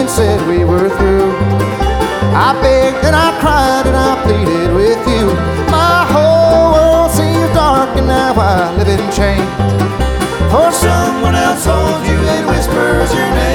and said we were through. I begged and I cried and I pleaded with you. My whole world seems dark and now I live in shame, for someone else holds you and whispers your name.